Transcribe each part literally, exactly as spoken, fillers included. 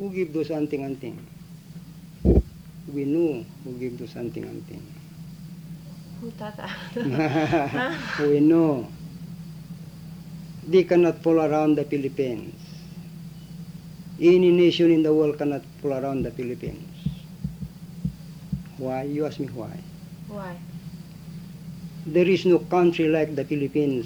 Who give those anting-anting? We know who give those anting-anting. Who, Tata? We know. They cannot pull around the Philippines. Any nation in the world cannot pull around the Philippines. Why? You ask me why. Why? There is no country like the Philippines.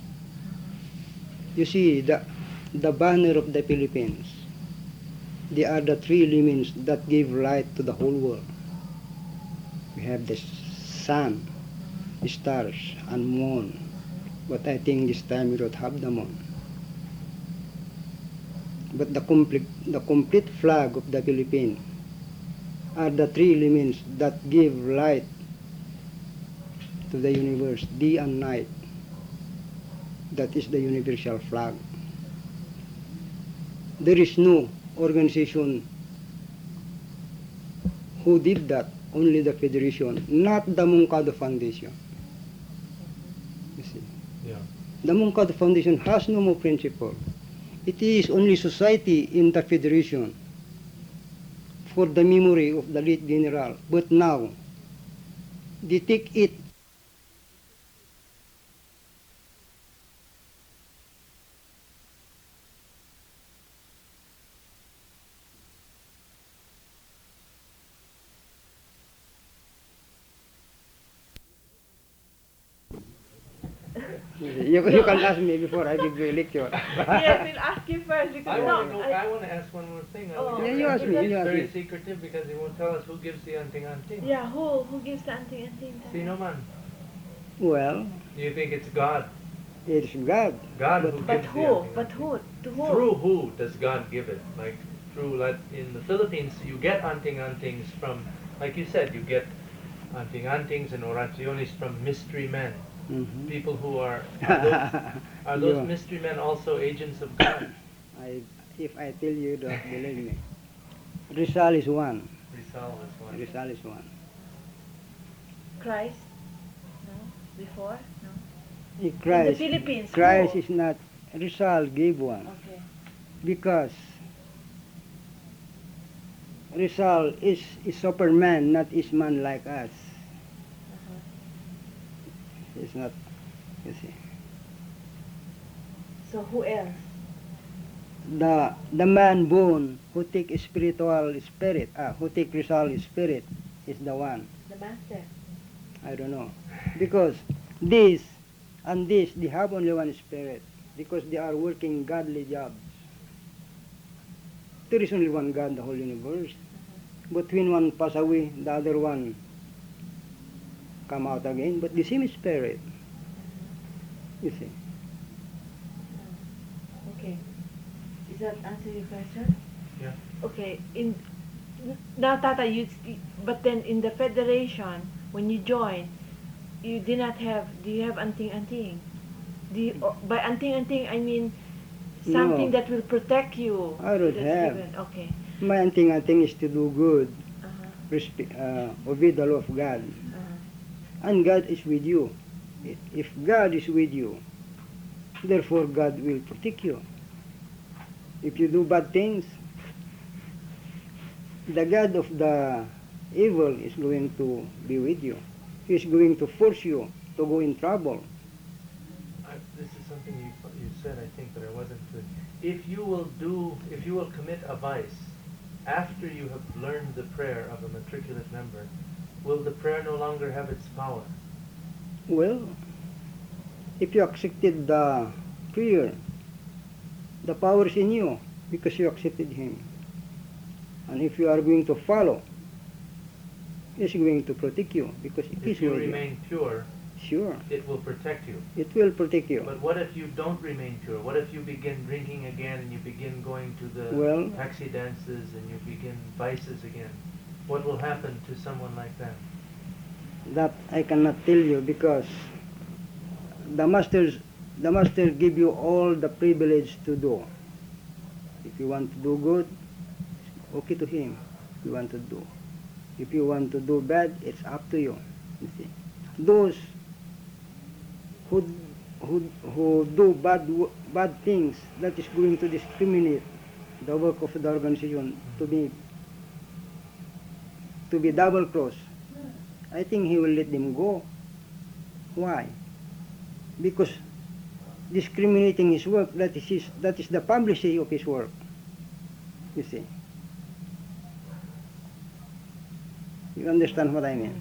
You see, the, the banner of the Philippines, they are the three elements that give light to the whole world. We have the sun, the stars, and moon. But I think this time we don't have the moon. But the complete, the complete flag of the Philippines are the three elements that give light to the universe, day and night. That is the universal flag. There is no organization who did that, only the Federation, not the Mungkado Foundation. You see? Yeah. The Mungkado Foundation has no more principle. It is only society in the Federation for the memory of the late general. But now, they take it You, you can ask me before I give you a lecture. Yes, we'll ask you first because I no, want to know, I, I want to ask one more thing. I Oh. would Yeah, just you ask ask me, him. you It's ask very me. secretive because he won't tell us who gives the anting anting. yeah, who who gives the anting anting? Sino man? Well, Do you think it's God? it's God. God But- who But gives who? the anting But anting. who? To who? Through who does God give it? Like through, like in the Philippines, you get anting antings from, like you said, you get anting antings and oraciones from mystery men, Mhm. people who are are those, are those You- mystery men also agents of God? I, if I tell you, don't believe me. Rizal is one. Rizal is one. Rizal is one. Christ? No. Before? No. If Christ, Philippines, Christ who? is not. Rizal gave one Okay. because Rizal is, is Superman, not is man like us. Uh-huh. It's not. You see, So who else? the the man born who take spiritual spirit, ah, who take Rizal spirit, is the one. The master. I don't know. Because this and this, they have only one spirit. Because they are working godly jobs. There is only one God in the whole universe. But when one pass away, the other one come out again. But the same spirit. You see. Okay. Is that answer your question? Yeah. Okay. In now, Tata, you. But then in the federation, when you join, you did not have. Do you have anting anting? Do you, oh, by anting anting I mean something No. that will protect you. I don't That's have. given. Okay. My thing, I think, is to do good. Uh-huh. Respe- uh, obey the law of God. Uh-huh. And God is with you. I- If God is with you, therefore God will protect you. If you do bad things, the God of the evil is going to be with you. He is going to force you to go in trouble. I, this is something you you said, I think, but I wasn't clear. If you will do, if you will commit a vice after you have learned the prayer of a matriculate member, will the prayer no longer have its power? Well, if you accepted the prayer, the power is in you because you accepted Him. And if you are going to follow, He's going to protect you because it is If you with remain pure, you. Sure, it will protect you. it will protect you. But what if you don't remain pure? What if you begin drinking again and you begin going to the Well- taxi dances and you begin vices again? What will happen to someone like that? That I cannot tell you because the masters, the master give you all the privilege to do. If you want to do good, okay to him. If you want to do, if you want to do bad, it's up to you. You see, those who who who do bad wo- bad things, that is going to discriminate the work of the organization to be to be double cross, I think he will let them go. Why? Because discriminating his work, that is his, that is the publicity of his work. You see. You understand what I mean?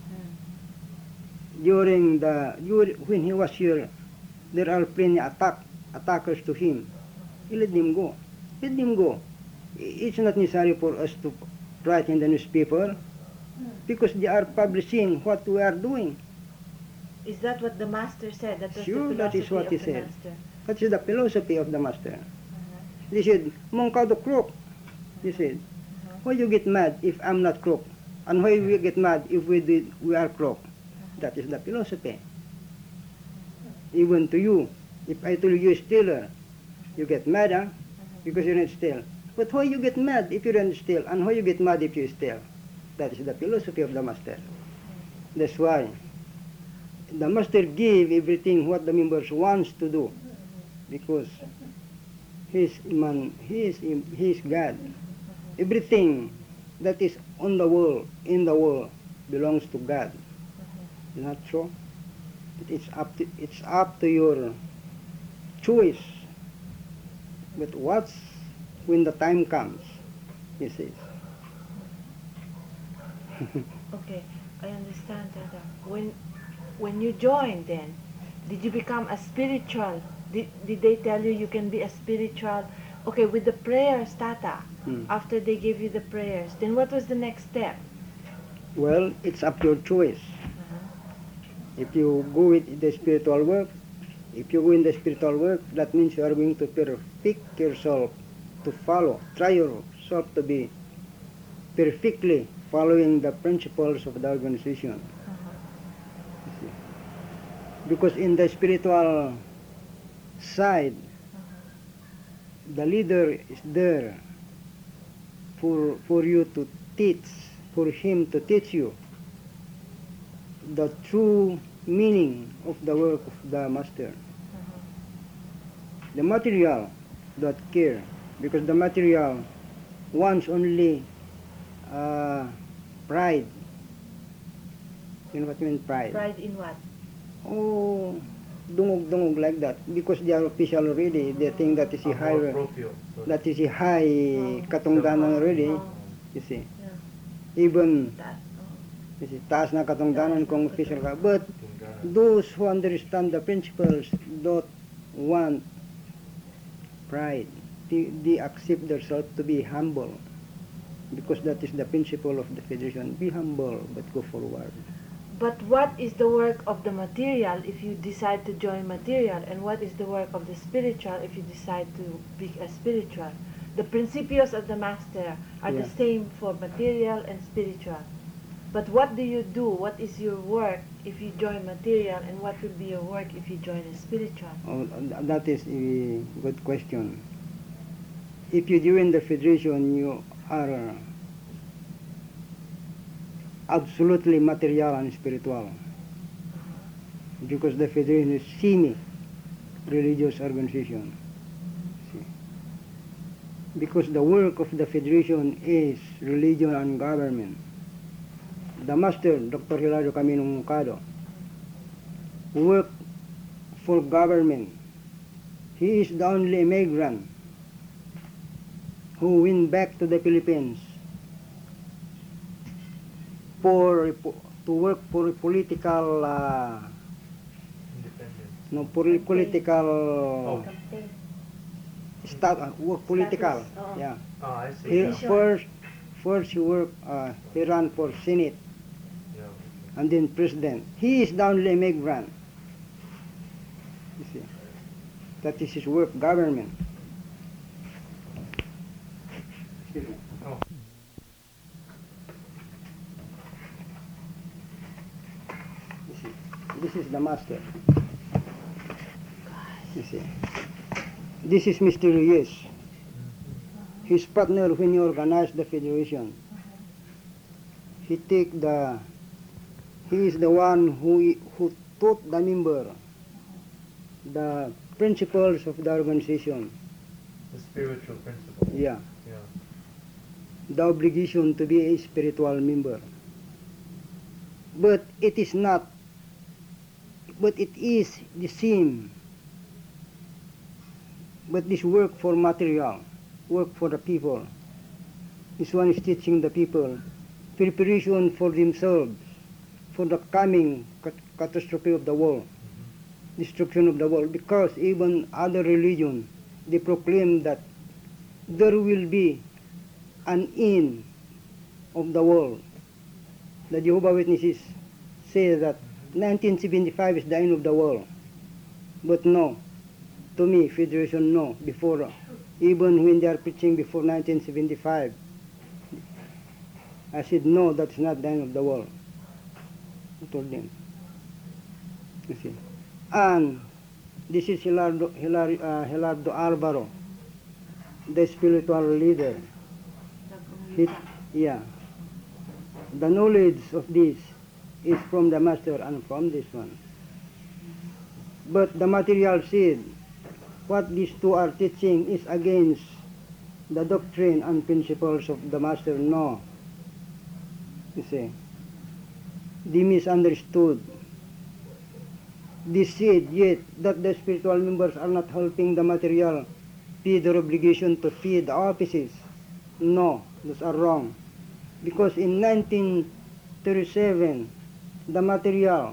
During the during, when he was here, there are plenty attack attackers to him. He let them go. Let them go. It's not necessary for us to write in the newspaper because they are publishing what we are doing. Is that what the master said? That was Sure, the that is philosophy what of he the said. master. That is the philosophy of the master. Uh-huh. They said, Mongkado crook. He said, Uh-huh. why you get mad if I'm not crook? And why we get mad if we did, we are crook? That is the philosophy. Even to you, if I told you stealer, you get mad, huh? Because you didn't steal. But why you get mad if you didn't steal? And why you get mad if you steal? That is the philosophy of the master. That's why the master give everything what the members wants to do, because he's man, he is he is God. Everything that is on the world, in the world, belongs to God. Is not true? It's up to it's up to your choice. But what's when the time comes? He says. Okay, I understand, Tata. When when you joined then, did you become a spiritual? Did, did they tell you you can be a spiritual? Okay, with the prayers, Tata, Hmm. after they gave you the prayers, then what was the next step? Well, it's up to your choice. Uh-huh. If you go with the spiritual work, if you go in the spiritual work, that means you are going to perfect yourself to follow. Try yourself to be perfectly following the principles of the organization. Uh-huh. Because in the spiritual side, the leader is there for, for you to teach, for him to teach you the true meaning of the work of the master. Uh-huh. The material don't care, because the material wants only uh, pride. You know what I mean, pride? Pride in what? Oh, dungog-dungog like that. Because they are official already, they think that is a Amor high, proprio. So that is a high katungdanan already. Oh, You see, yeah. even That. Oh. you see, taas na katungdanan kung official ka. But Tunggaran. those who understand the principles don't want pride. They, they accept themselves to be humble, because that is the principle of the federation. Be humble, but go forward. But what is the work of the material if you decide to join material, and what is the work of the spiritual if you decide to be a spiritual? The principles of the master are Yeah. the same for material and spiritual. But what do you do? What is your work if you join material, and what will be your work if you join a spiritual? Oh, that is a good question. If you join the federation, you are absolutely material and spiritual, because the federation is semi-religious organization. See? Because the work of the federation is religion and government. The master, Doctor Hilario Camino Mukado, work for government. He is the only immigrant who went back to the Philippines for to work for a political uh, Independence. no for a political Oh. stat uh, work political. Status, oo. Yeah. Oh, I see. He, Yeah. first first he worked uh, he ran for Senate Yeah. and then president. He is the only immigrant. You see, that is his work, government. Excuse me. Oh. You see, this is the master. You see, this is Mister Reyes, his partner when he organized the federation. He take the, he is the one who who taught the member the principles of the organization. The spiritual principle. Yeah. Yeah. The obligation to be a spiritual member. But it is not, but it is the same. But this work for material, work for the people. This one is teaching the people preparation for themselves, for the coming cat- catastrophe of the world, destruction of the world. Because even other religion, they proclaim that there will be an end of the world. The Jehovah Witnesses say that nineteen seventy-five is the end of the world. But no, to me, Federation, no. Before, even when they are preaching before nineteen seventy-five, I said, no, that's not the end of the world. I told them. You see. And this is Hilardo, Hilar, uh, Hilardo Alvaro, the spiritual leader. He, yeah. The knowledge of this is from the master and from this one. But the material said, what these two are teaching is against the doctrine and principles of the master. No. You see. They misunderstood. They said yet that the spiritual members are not helping the material pay their obligation to feed the offices. No, those are wrong. Because in nineteen thirty-seven, the material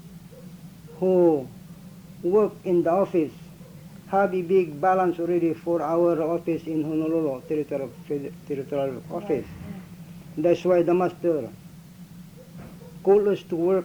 who work in the office have a big balance already for our office in Honolulu, territorial, territorial office. That's why the master called us to work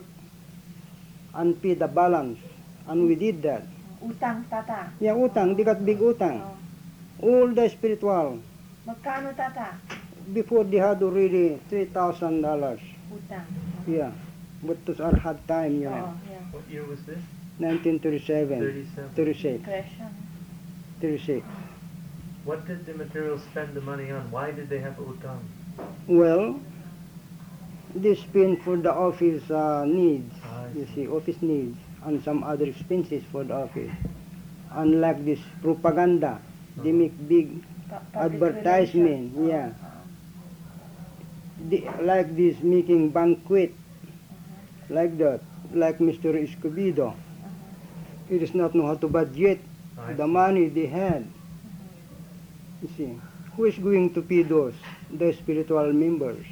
and pay the balance. And we did that. Utang, tata. Yeah, utang, they got big utang. Oh. All the spiritual, Magkano, tata? before they had already three thousand dollars. Utang. Yeah, but those are hard time, you know. Oh, yeah. What year was this? nineteen thirty-seven, thirty-seven. thirty-six, Depression. thirty-six. What did the materials spend the money on? Why did they have utang? Well, they spend for the office uh, needs, Ah, I you see. see, office needs, and some other expenses for the office. Unlike this propaganda, they Uh-huh. make big Pu- public advertisement, relations. yeah. Oh, They, like this making banquet, like that, like Mister Escobedo. He does not know how to budget I the see. money they had. You see, who is going to pay those, the spiritual members?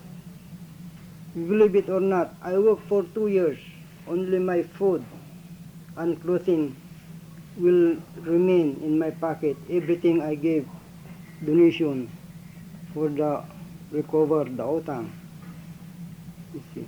Believe it or not, I worked for two years. Only my food and clothing will remain in my pocket. Everything I gave donation for the recover the utang. You see.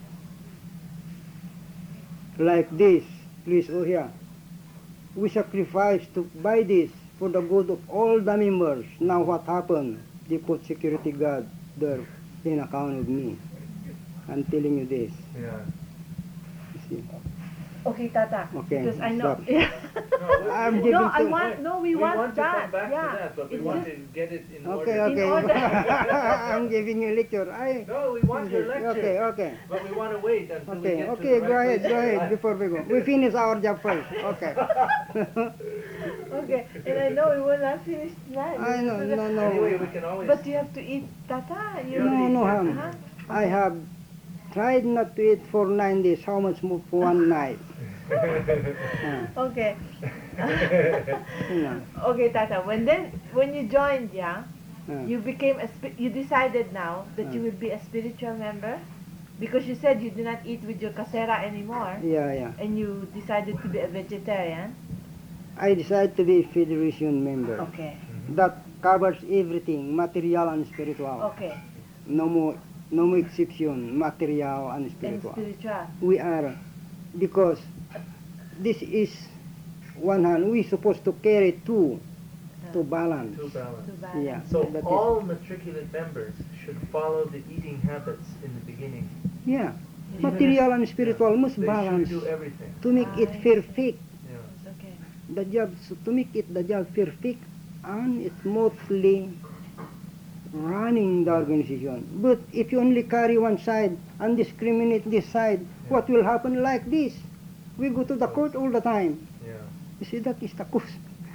Like this, please, oh yeah. We sacrifice to buy this for the good of all the members. Now what happened? They put security guard there in account of me. I'm telling you this. Yeah. You see. Okay, tata. Okay, Because I know. stop. Yeah. No, I'm no, giving I to- want. No, we, we want, want to that. come back yeah. to that, but we It's want just- to get it in Okay, order. okay. order. I'm giving you a lecture. I, No, we want your lecture. Okay, okay. But we want to wait until we Okay, get okay, to the go right ahead, place. go ahead, before we go. We finish our job first. Okay. Okay, and I know we will not finish tonight. I know, no, no. Anyway, we can always. But you have to eat tata. You No, no, Uh-huh. ham. I have tried not to eat for nine days. How much more for one night? Ah, Okay. you know. Okay, tata. When then, when you joined, yeah, Ah. you became a. Spi- you decided now that you Ah. will be a spiritual member, because you said you do not eat with your casera anymore, Yeah, yeah. and you decided to be a vegetarian. I decided to be a federation member. Okay. That covers everything, material and spiritual. Okay. No more, no more exception, material and And spiritual. spiritual. We are, because this is one hand, we supposed to carry two to balance. To balance. To balance. Yeah. So that is- all matriculate members should follow the eating habits in the beginning. Yeah, material and spiritual must They balance should do everything. to make it I perfect. Yeah. Okay. The job, so to make it the job perfect and smoothly running the organization. But if you only carry one side and discriminate this side, what will happen like this? We go to the court all the time. Yeah. You see, that is the cause.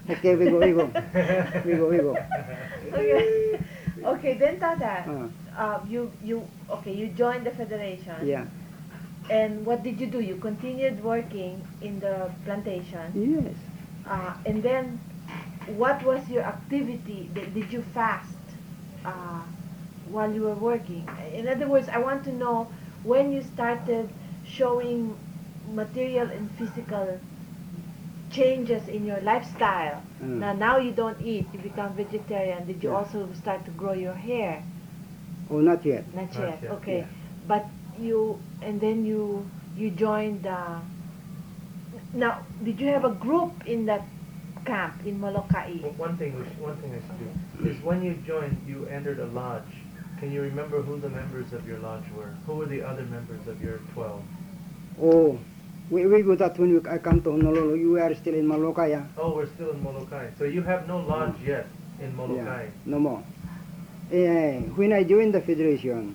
Okay, we go, we go. We go, we go. Okay. Okay, then Tata, Uh, uh, you you okay, you joined the federation. yeah. And what did you do? You continued working in the plantation. Yes. Uh, and then, what was your activity? Did, did you fast uh, while you were working? In other words, I want to know when you started showing material and physical changes in your lifestyle. Mm. Now, now you don't eat. You become vegetarian. Did you Yeah. also start to grow your hair? Oh, not yet. Not Not yet. yet, Okay, yeah. but you and then you you joined. Uh, now, did you have a group in that camp in Molokai? Well, one thing, we should, one thing I should do is when you joined, you entered a lodge. Can you remember who the members of your lodge were? Who were the other members of your twelve? Oh, we, we go that when we, I come to Honolulu, you are still in Malokaya. Oh, we're still in Molokai. So you have no lodge yet in Molokai. Yeah, no more. Eh, when I joined the federation,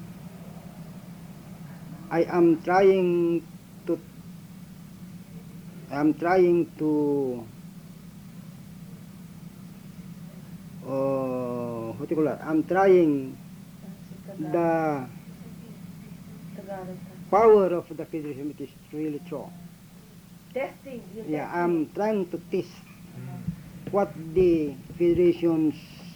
I am trying to, I'm trying to, uh, what do you call that? I'm trying the power of the federation, which is really true. Testing. you're Yeah, testing. I'm trying to test Mm. what the federation's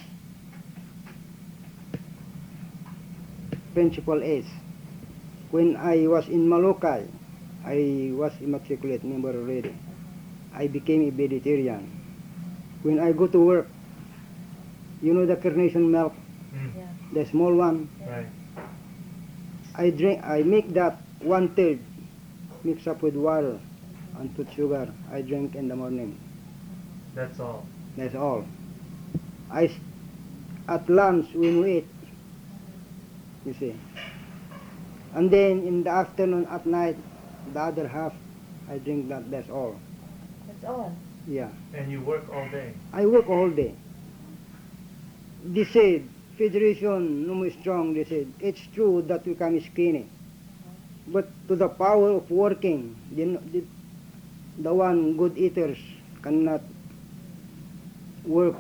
principle is. When I was in Molokai, I was immaculate member already. I became a vegetarian. When I go to work, you know the carnation milk, Mm. Yeah. the small one, Right. I drink, I make that one third, mix up with water and put sugar. I drink in the morning. That's all. That's all. I, s- at lunch when we eat, you see. And then in the afternoon, at night, the other half, I drink that, that's all. That's all. Yeah. And you work all day. I work all day. They said, Federation, no more strong, they said. It's true that we come skinny. But to the power of working, the, the, the one good eaters cannot work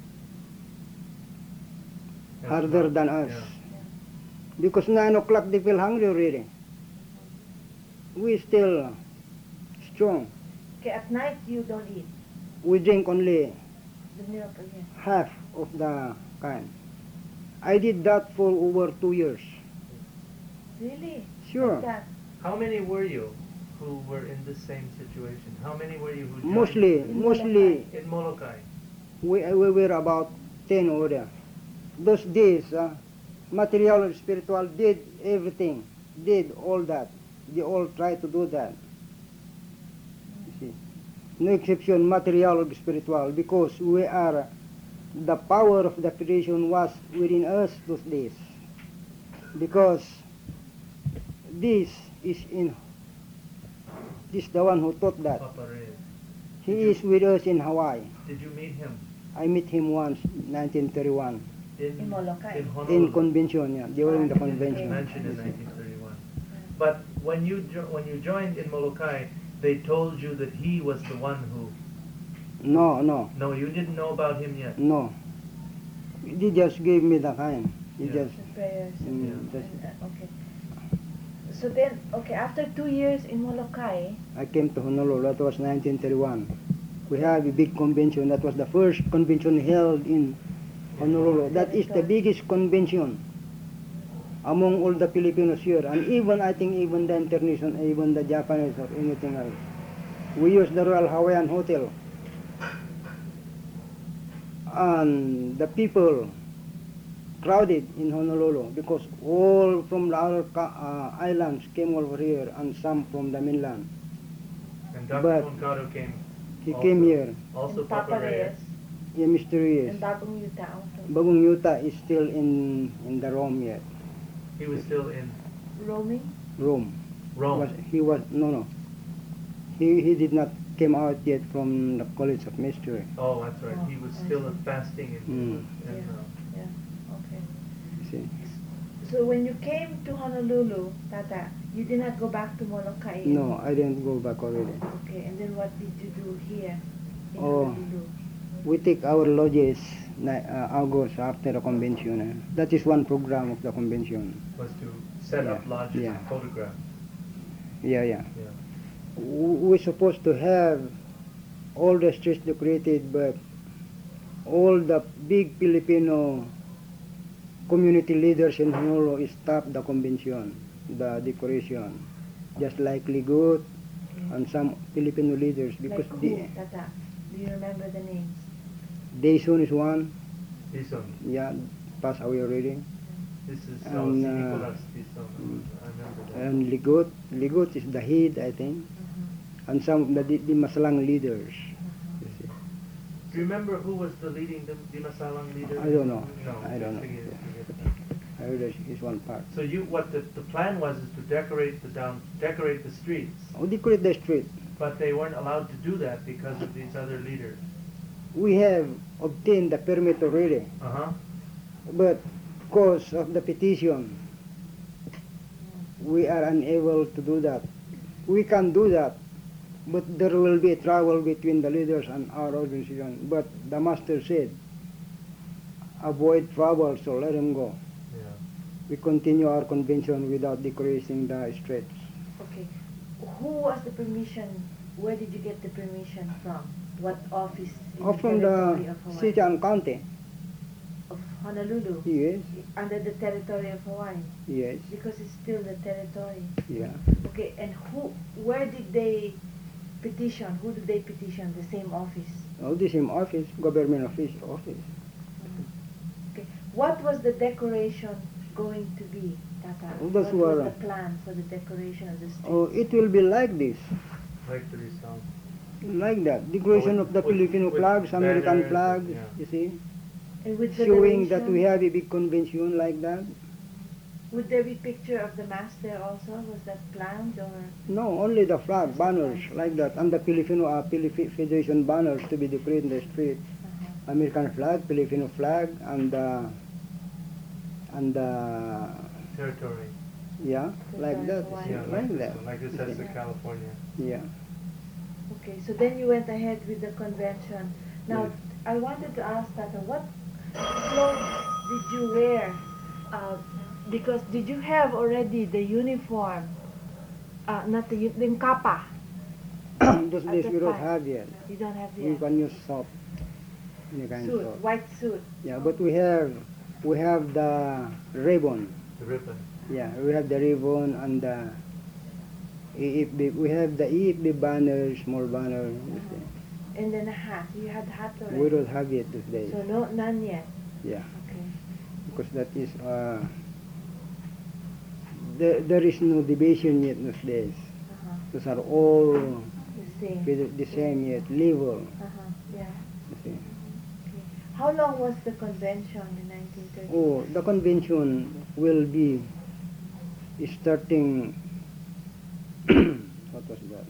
That's harder not- than us. yeah. Because nine o'clock they feel hungry already. We still strong. Okay, at night you don't eat We drink only the milk again. half of the kind. I did that for over two years. Really? Sure. Like that? How many were you who were in the same situation? How many were you who joined Mostly, In mostly in Molokai? we, we were about ten over there. Those days, uh, material and spiritual did everything, did all that. They all tried to do that. You see, no exception, material or spiritual, because we are, the power of the creation was within us those days. Because this is in, this is the one who taught that. Papa Reyes. He Did you- is with us in Hawaii. Did you meet him I met him once, nineteen thirty-one, in In Molokai. in in Honolulu? convention, yeah, during the Ah, convention. Mentioned in nineteen thirty-one. But when you jo- when you joined in Molokai, they told you that he was the one who. No, no, No, you didn't know about him yet. no. He just gave me the kind. He Yeah. just, The prayers. and- mm, just, and, uh, okay. So then, okay, after two years in Molokai, I came to Honolulu. That was nineteen thirty-one. We have a big convention. That was the first convention held in Honolulu. That is the biggest convention among all the Filipinos here, and even I think even the international, even the Japanese or anything else. We use the Royal Hawaiian Hotel, and the people crowded in Honolulu because all from the other ca- uh, islands came over here, and some from the mainland. And Doctor But- Moncado came. He also, came here. Also and Papa Reyes. Yeah, mysterious. and Bagong Yuta also. Bagong Yuta is still in in the Rome yet. He was still in Roaming? Rome. Rome. Was, he was no no. He he did not came out yet from the College of Mystery. Oh, that's right. Oh, He was I still see. fasting in. Mm. in Yeah. uh, Yeah, okay. You see. So when you came to Honolulu, Tata, you did not go back to Molokai? No, I didn't go back already. Okay, and then what did you do here in Oh. Honolulu? we take our lodges na- uh, August after the convention. eh. That is one program of the convention. Was to set Yeah, up lodges yeah. and photograph. Yeah, yeah. Yeah. W- We're supposed to have all the streets decorated, but all the big Filipino community leaders in Honolulu stopped the convention, the decoration, just like Ligut and some Filipino leaders, because Like the who, Tata? Do you remember the names? Daison is one, Bison. yeah, passed away already, This is oh, And, si uh, Nicolas Bison. mm. I remember that. and Ligut. Ligut is the head, I think, Mhm. and some of the Di- Dimasalang leaders. Mhm. You see. Do you remember who was the leading the Dimasalang leader? I don't know. No, I don't know. forget it, Yeah. forget it. I heard that is one part. So you, what the, the plan was is to decorate the down, decorate the streets, Oh, decorate the street. but they weren't allowed to do that because of these other leaders. We have obtained the permit already, Uh huh. but because of the petition, we are unable to do that. We can do that, but there will be trouble between the leaders and our organization. But the master said, avoid trouble, so let him go. Yeah. We continue our convention without decorating the streets. Okay. Who was the permission? Where did you get the permission from? What office in Or the from territory the of Hawaii? city and county. Of Honolulu? Yes, Under the territory of Hawaii? yes, Because it's still the territory. yeah. Okay, and who, where did they petition? Who did they petition? The same office? All the same office, government office, office. Okay. What was the decoration going to be, Tata? Oh, that's what was what- the plan for the decoration of the streets? Oh, it will be like this. Like the Rizal. Like that, decoration With- of the with- Filipino with flags, American banners, flags, yeah. you see, And with showing that federation, we have a big convention like that. would there be picture of the master also? Was that planned or? No, only the flag, banners like that, and the Filipino uh, Philippi- Federation banners to be decorated in the street. Uh-huh. American flag, Filipino flag, and uh, and uh, Territory. yeah, like that, Hawaii. Yeah, like like, that. this, like this has the California. Yeah. Okay, so then you went ahead with the convention. Now, Yes. I wanted to ask Tata, what clothes did you wear? Uh, because did you have already the uniform? Uh, not the, un- the kapa. Those At days that we don't time. have yet. You don't have We the can use soap, any kind of suit, soap. white suit. Yeah, but we have we have the ribbon. The ribbon. Yeah, we have the ribbon and the E F B. We have the E F B banner, small banner. you see. And then a hat. You had hat already. We don't have it these days. So no, none yet. Yeah, Okay. because that is uh, there, there is no division yet these days. Uh-huh. Those are all The same. with the same yet level. Uh-huh. Yeah. You see. Okay. How long was the convention in nineteen thirty? Oh, the convention will be starting. What was that?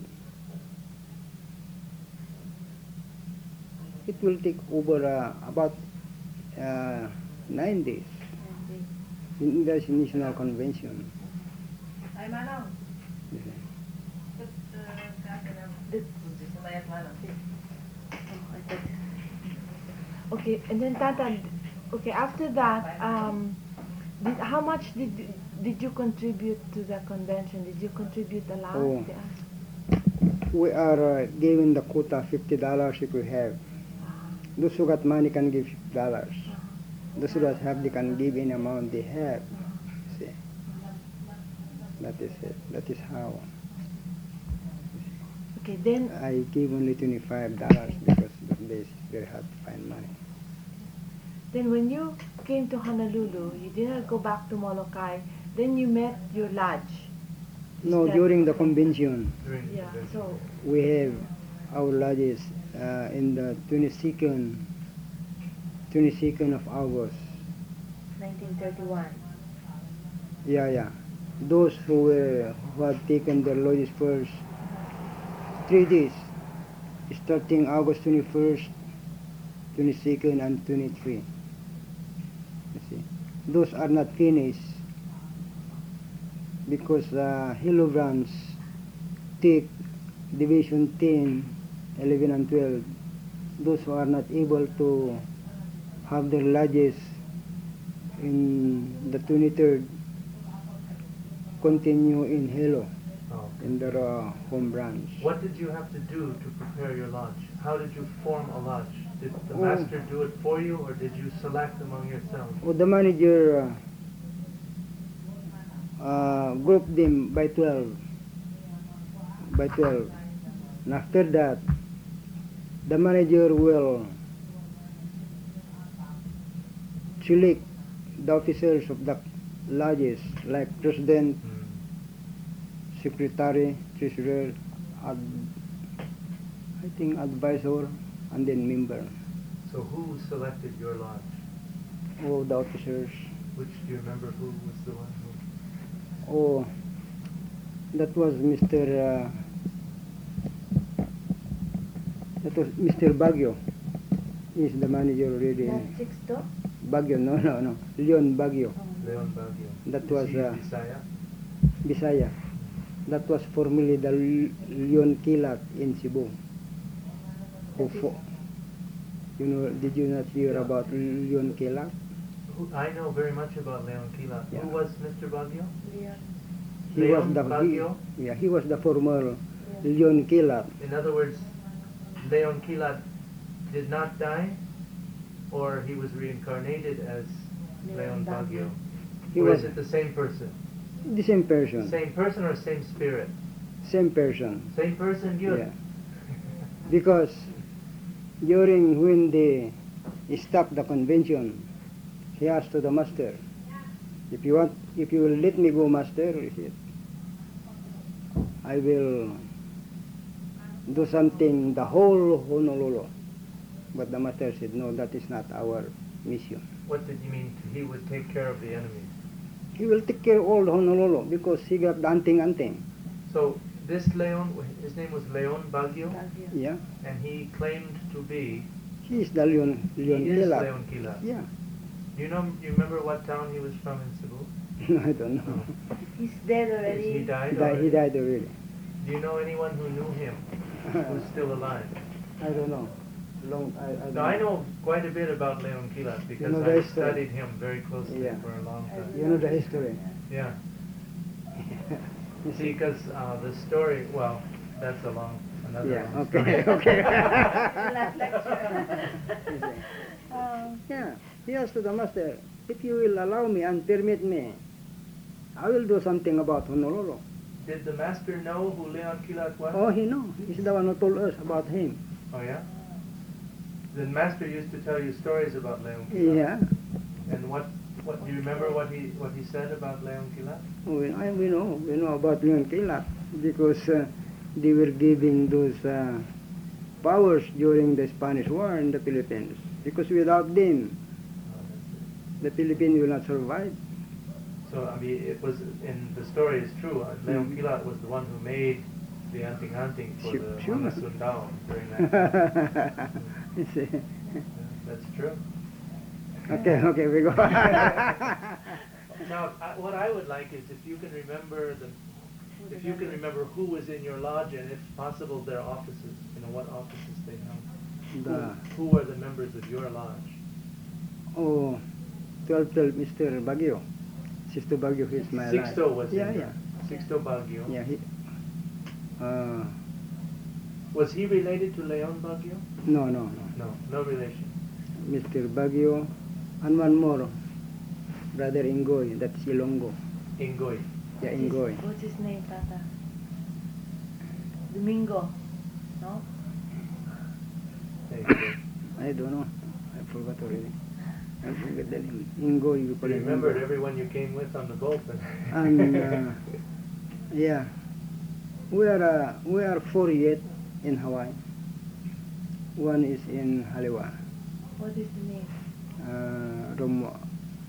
It will take over uh, about uh, nine days in the national convention. Ay, Manong. You see. Ba't uh, kaka na The- buntis na mayat Manong? Oh, I thought- Okay, and then Tata, okay, after that, um, did, how much did did you contribute to the convention? Did you contribute a lot? Oh. They asked. We are uh, given the quota fifty dollars if we have. Those who got money can give fifty dollars. Those who don't have, they can give any amount they have. See, that is it. That is how. Okay, then I give only twenty-five dollars because those days it's very hard to find money. then when you came to Honolulu, you didn't go back to Molokai. Then you met your lodge. Is No, that- during the convention, During the Yeah. convention. So we have our lodges uh, in the twenty-second, twenty-second of August. nineteen thirty-one. Yeah, yeah. Those who were who had taken their lodges first, three days, starting August twenty-first, twenty-second, and twenty-three. You see, those are not finished because uh, Hillograms take Division ten, eleven, and twelve those who are not able to have their lodges in the twenty-third continue in Hilo, Oh. in their uh, home branch. What did you have to do to prepare your lodge? How did you form a lodge? Did the Oh. master do it for you, or did you select among yourselves? Oh, the manager uh, uh, grouped them by twelve. By twelve. And after that, the manager will select the officers of the lodges, like president, Hmm. secretary, treasurer, ad, I think advisor, and then member. So who selected your lodge? All the officers. Which do you remember who was the one who? Oh, that was Mister Uh, that was Mister Baguio. He's the manager already. Not six to? Baguio, no, no, no. Leon Baguio, Leon Baguio. That Is was, he uh, Bisaya? Bisaya. That was formerly the L- Leon Kilat in Cebu. Who That is- fo- you know, did you not hear Yeah. about Leon Kilat? Who, I know very much about Leon Kilat. Yeah. Who was Mister Baguio? Leon. He Leon was the Baguio? He, yeah, he was the former Yeah. Leon Kilat. In other words, Leon Kilat did not die, or he was reincarnated as Leon Leon Baguio? Baguio. He Or was is it the same person? the same person. Same person or same spirit? Same person. Same person, good. Yeah. Because during when they stopped the convention, he asked to the master, if you want, if you will let me go, master, he said, I will do something the whole Honolulu. But the master said, no, that is not our mission. What did you mean? He would take care of the enemies. He will take care of all Honolulu because he got the hunting hunting. So this Leon, his name was Leon Baguio, Baguio. Yeah. and he claimed to be. He is the Leon, Leon he is Kilat. Leon Kilat. Yeah. Do you know? You remember what town he was from in Cebu? I don't know. He's dead Is already. he He died? died, he already? died already. Do you know anyone who knew him, who's still alive? I don't know. Long, I, I don't No, I know quite a bit about Leon Kilat because know the I history. studied him very closely Yeah. for a long time. You know the history. Yeah. You See, because uh, the story, well, that's a long, another Yeah, long okay, story. okay. Last lecture. Um, Yeah, he asked to the master, if you will allow me and permit me, I will do something about Honolulu. Did the master know who Leon Kilat was? Oh, he know. He's the one who told us about him. Oh, yeah? The master used to tell you stories about Leon Kilat. Yeah. And what, what do you remember what he what he said about Leon Kilat? We, I, we know. We know about Leon Kilat because uh, they were giving those uh, powers during the Spanish War in the Philippines. Because without them, Oh, that's it. the Philippines will not survive. So, I mean, it was, in the story is true. Uh, Leon Mhm. Kilat was the one who made the Anting Anting for Sure, the sure. Mama Sundao during that time. You see. Yeah, that's true. Okay, okay, we go. Now, I, what I would like is if you can remember the, if you can remember who was in your lodge and if possible their offices, you know, what offices they held. The, Who, who were the members of your lodge? oh, twelve twelve, Mister Baguio. Sister Baguio is my life. Sixto was Yeah, in yeah. there. Sixto Baguio. Yeah, he, uh, Was he related to Leon Baguio? no, no, no. No, no relation. Mister Baguio, and one more, Brother Ingoy, that's Ilonggo. Ingoy. Yeah, what's his- Ingoy. What's his name, Tata? Domingo. No? There you go. I don't know. I forgot already. I forgot the name. Ingoy, we call You him remembered Ingoy. everyone you came with on the boat. And, uh, yeah, we are, uh, we are four yet in Hawaii. One is in Haliwa. What is the name? Uh, Romo.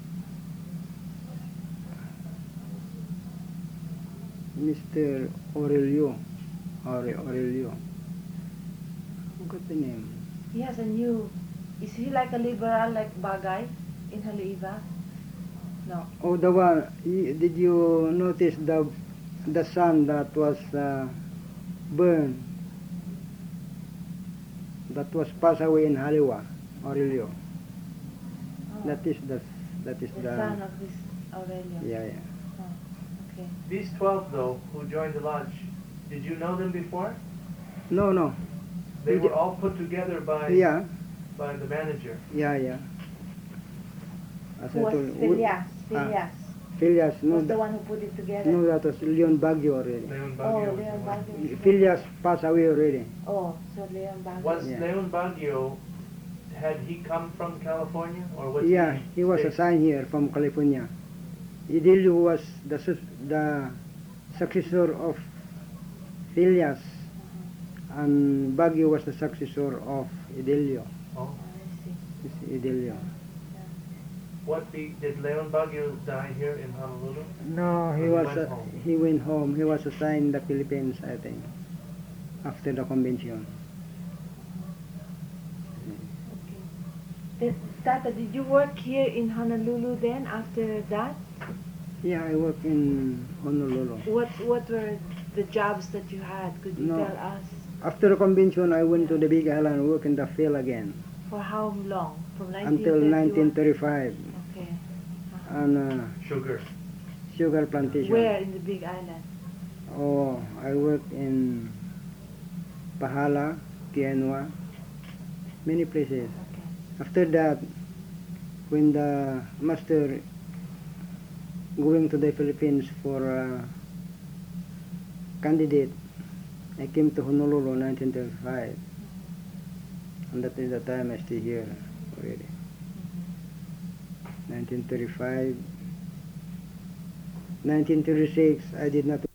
Mister Aurelio. Aure- Aurelio. Forgot the name. He has a new. Is he like a liberal like Bagay in Haleiwa? No. Oh, the one. y- Did you notice the the sun that was uh, burned? that was passed away in Haliwa, Aurelio. Oh, That is the that is the the son of this Aurelio. yeah yeah. Oh, okay. These twelve, though, who joined the lodge, did you know them before? No no They We were ju- all put together by yeah by the manager. yeah yeah. As Who I was told you, we- Phileas? ah, Phileas Phileas no was the that, one who put it together. no that was Leon Baguio already. Leon Oh, Baguio was the Leon one. Baguio. was- Phileas passed away already. Oh, so Leon Baguio. Was Yeah. Leon Baguio, had he come from California, or was Yeah, he? he was stayed- assigned here from California. Idilio was the sus- the successor of Phileas, and Baguio was the successor of Idilio. Oh. Oh, I see. It's Idilio. What be, did Leon Baguio die here in Honolulu? No, he He was went uh, home. he went home. He was assigned the Philippines, I think, after the convention. Okay. Then, Tata, did you work here in Honolulu then after that? Yeah, I work in Honolulu. What What were the jobs that you had? Could you No. tell us? After the convention, I went to the Big Island and worked in the field again For how long? From until nineteen thirty-five, Okay. Uh-huh. on uh, Sugar. sugar plantation. Where in the Big Island? Oh, I worked in Pahala, Kianwa, many places. Okay. After that, when the master going to the Philippines for uh, candidate, I came to Honolulu nineteen thirty-five, and that is the time I stay here already. nineteen thirty-five, nineteen thirty-six, I did not